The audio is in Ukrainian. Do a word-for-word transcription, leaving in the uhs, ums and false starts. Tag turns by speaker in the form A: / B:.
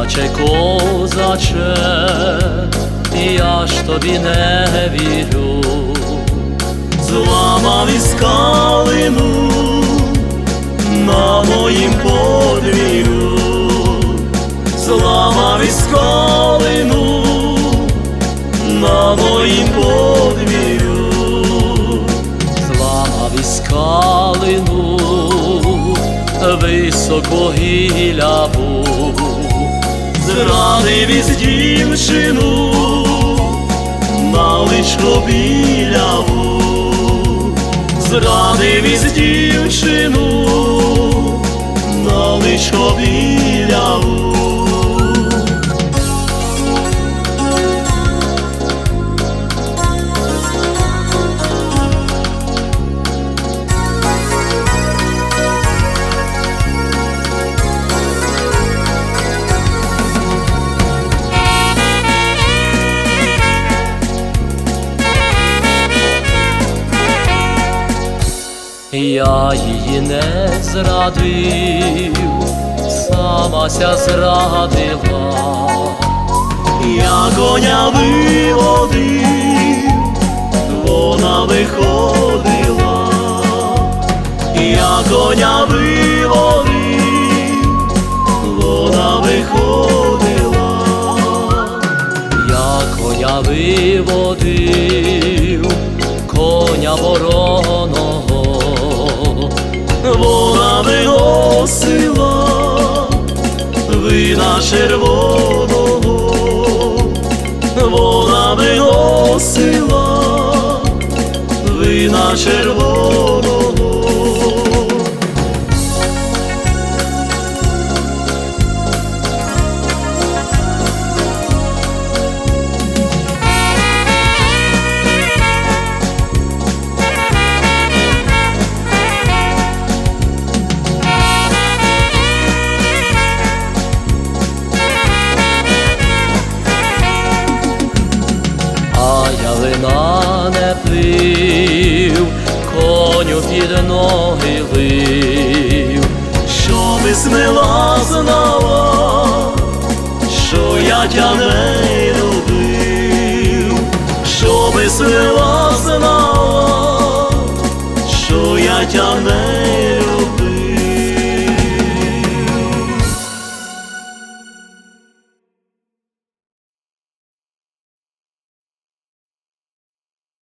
A: Козаче, козаче, я ж тобі не вірю, зламав із скалину на моїм подвір'ю, зламав із скалину на моїм подвір'ю, зламав із скалину високу гіляву, зрадив із дівчину на личко біляву, зрадив із дівчину на личко біляву. Я її не зрадив, самася зрадила. Я коня виводив, вона виходила. Я коня виводив, вона виходила. Я коня виводив, коня вороного, вона виносила вина червоного, вона виносила вина червоного. Вина не пив, коню під ноги лив, щоби смила знала, що я тя не любив, щоби смила